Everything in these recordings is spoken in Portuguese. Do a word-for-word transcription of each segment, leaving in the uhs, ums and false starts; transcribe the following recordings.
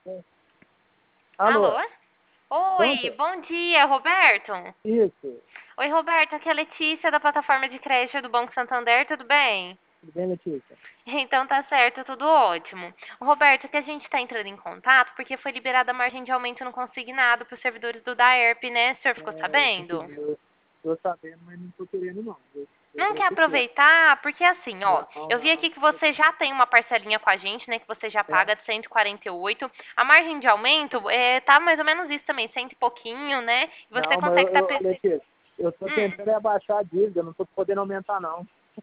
Alô? Alô? Oi, Pronto? bom dia, Roberto. Isso. Oi, Roberto, aqui é a Letícia da plataforma de crédito do Banco Santander, tudo bem? Tudo bem, Letícia? Então tá certo, tudo ótimo. Roberto, que a gente está entrando em contato porque foi liberada a margem de aumento no consignado para os servidores do Daerp, né? O senhor ficou É, eu sabendo? consegui. Eu tô sabendo, mas não tô querendo, não. Eu, eu Não vou quer ter que. aproveitar? Porque assim, ó, Não, eu vi não. aqui que você já tem uma parcelinha com a gente, né? Que você já É. paga de cento e quarenta e oito. A margem de aumento é, tá mais ou menos isso também, cento e pouquinho, né? E você Não, mas consegue eu, estar. eu, Letícia, eu tô Hum. tentando abaixar a dívida, eu não tô podendo aumentar, não.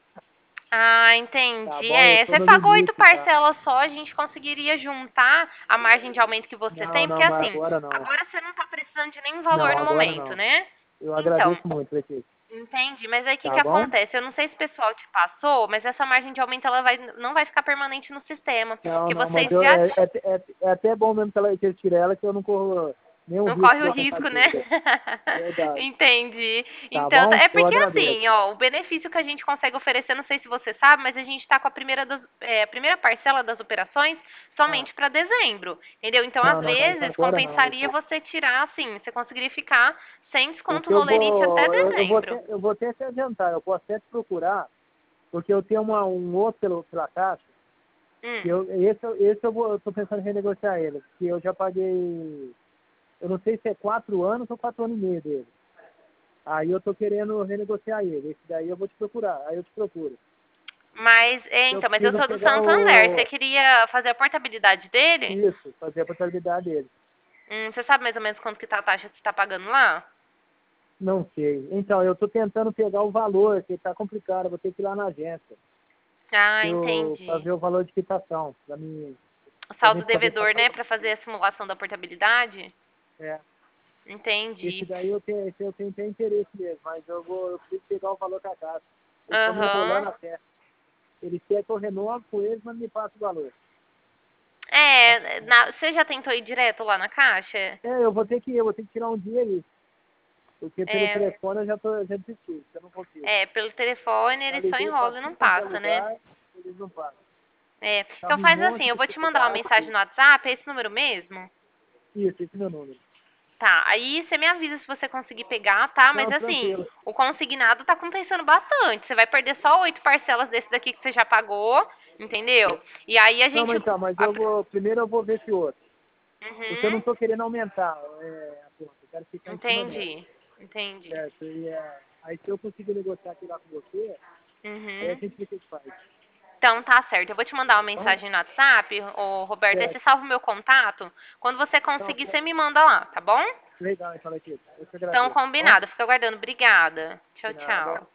Ah, Tá entendi. bom? Eu É, tô você no pagou oito limite, tá? parcelas só, a gente conseguiria juntar a margem de aumento que você Não, tem, porque não, mas assim, agora não. agora você não está precisando de nenhum Não, valor no agora momento, não. né? Eu Então, agradeço muito, Letícia. entendi. Mas aí o que que Tá bom? acontece? Eu não sei se o pessoal te passou, mas essa margem de aumento ela vai, não vai ficar permanente no sistema, Não, porque não, mas vocês eu, já é, é, é, é até bom mesmo que, ela, que eu tire ela, que eu não corro nenhum não risco corre de o aumentar a risco, né? dívida. Verdade. Entendi. Tá Então, tá- bom? é Eu porque agradeço. assim, ó, o benefício que a gente consegue oferecer, não sei se você sabe, mas a gente está com a primeira, das, é, a primeira parcela das operações Ah, somente para dezembro, entendeu? Então, às não, não, mas vezes, agora não, compensaria Letícia. você tirar, assim, você conseguiria ficar sem O desconto que no eu lerite até vou, eu, eu vou dezembro. ter, eu vou até te adiantar, eu posso até te procurar, porque eu tenho uma, um outro pelo, pela caixa, que Hum. eu, esse, eu- esse eu vou, eu tô pensando em renegociar ele, que eu já paguei, eu não sei se é quatro anos ou quatro anos e meio dele. Aí eu tô querendo renegociar ele, esse daí eu vou te procurar, aí eu te procuro. Mas, é, Eu então, mas eu preciso sou do pegar Santander. Você o, queria fazer a portabilidade dele? isso, fazer a portabilidade dele. Hum, você sabe mais ou menos quanto que tá a taxa que você está pagando lá? Não sei. Então, eu tô tentando pegar o valor, que tá complicado, eu vou ter que ir lá na agência. Ah, Para entendi. ver o valor de quitação, para mim, O para mim saldo poder devedor, passar. né, para fazer a simulação da portabilidade? É, esse Entendi. daí eu tenho, esse eu tenho, tenho interesse mesmo, mas eu vou eu preciso pegar o valor da casa. Eles estão me enrolando Aham. até. Eles querem que eu renove com eles, mas me passa o valor. É, na- você já tentou ir direto lá na caixa? É, eu vou ter que ir, eu vou ter que tirar um dia aí, porque pelo É, telefone eu já tô já desisti, eu não consigo. é, pelo telefone Já ele só liguei para enrola e não tudo quanto é passa, né? lugar, eles não passam. É. Então Tava um faz assim, monte eu de vou te mandar uma dificuldade. mensagem no WhatsApp, é esse número mesmo? Isso, esse é meu número. Tá, aí você me avisa se você conseguir pegar, tá? Mas Não, assim, tranquilo. o consignado tá compensando bastante. Você vai perder só oito parcelas desse daqui que você já pagou, entendeu? E aí a Não, gente. mas então, mas a- eu vou, primeiro eu vou ver esse outro. Porque eu não Uhum, estou querendo aumentar é, a conta, eu quero ficar em cima dela. entendi, entendi. Certo? E, é, aí se eu conseguir negociar aqui lá com você, aí a Uhum. gente vê o que faz. Então tá certo. Eu vou te mandar uma Então, mensagem no WhatsApp, ô Roberto, aí você certo. salva o meu contato. Quando você Então, conseguir, você me manda lá, tá bom? legal, então aqui. Eu te Então agradeço. Tá bom? combinado. Fica aguardando. Obrigada. Tchau, De nada. tchau.